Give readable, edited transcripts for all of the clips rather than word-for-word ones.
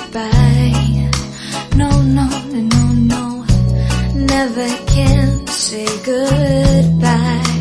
goodbye. No, no, no, no, never can say goodbye.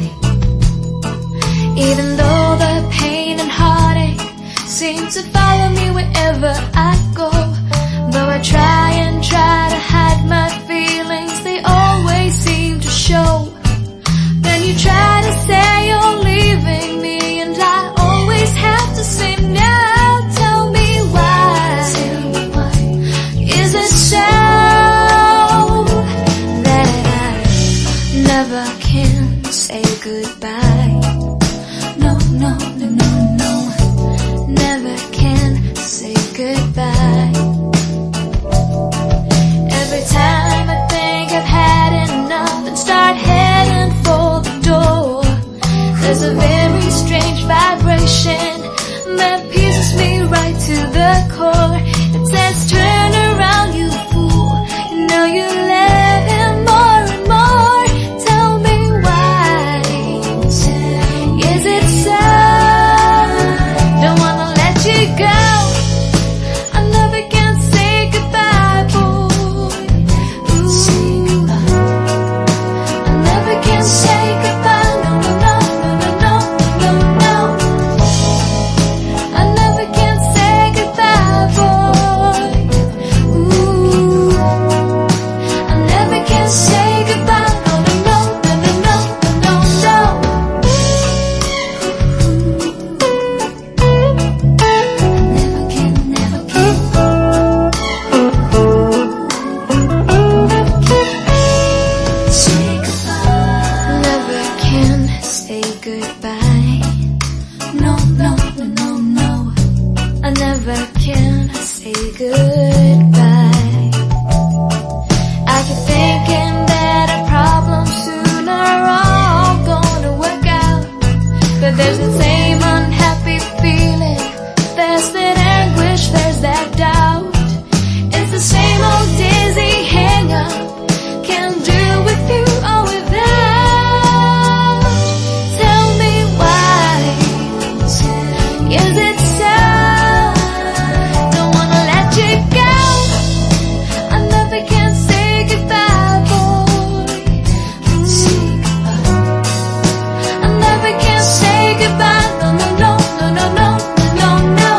Even though the pain and heartache seem to follow me wherever I go, though I try and try to hide my feelings, they always seem to show. Then you try to say you're leaving me, and I always have to say no. Tell me why. Is it so that I never can say goodbye? No, no, no, no, no, never can say goodbye. Every time I think I've had enough and start heading for the door, there's a very strange vibration that pierces me right to the core. It says, turn around, you fool, you know you love him more and more. Tell me why. Is it so? Don't wanna let you go. I never can say goodbye, boy. Ooh. I never can say goodbye. No, no, no, no, no, no, no. I never can say goodbye, boy. Ooh. I never can say goodbye. No, no, no, no, no, no, no, no. Never can say goodbye. Never can say goodbye. No, no, no, no, I never can say goodbye. I keep thinking that our problems soon are all gonna work out, but there's the same unhappy feeling, there's that anguish, there's that doubt. It's the same old dizzy hang-up, can't do with you or without. Tell me why. Is it so? Don't wanna let you go. I never can say goodbye, boy. I never can say goodbye. No, no, no, no, no, no, no, no.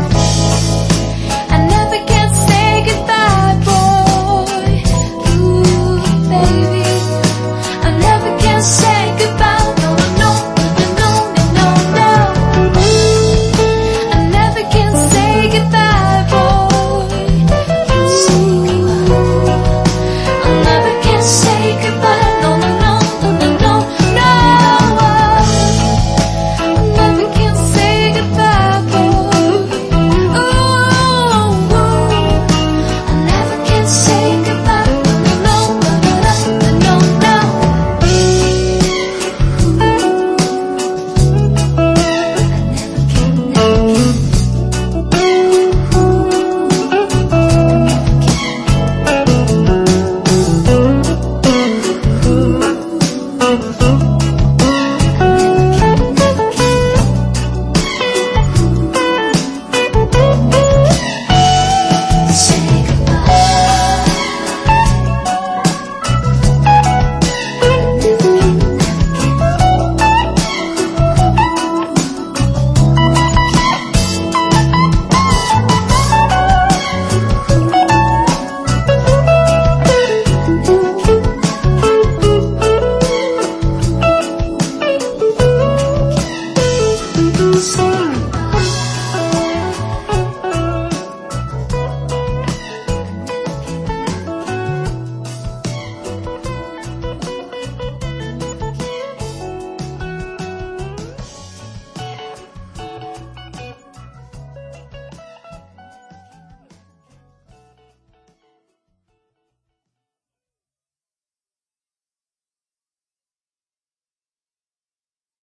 I never can say goodbye, boy. Ooh, baby, I never can say goodbye. No, no, no, no, no, no, no. I never can say goodbye, boy. I never can say goodbye. No, no, no, no, no, no, no. I never can say goodbye, boy. Ooh, I never can say goodbye. No, no, no, no, no, no, no. Say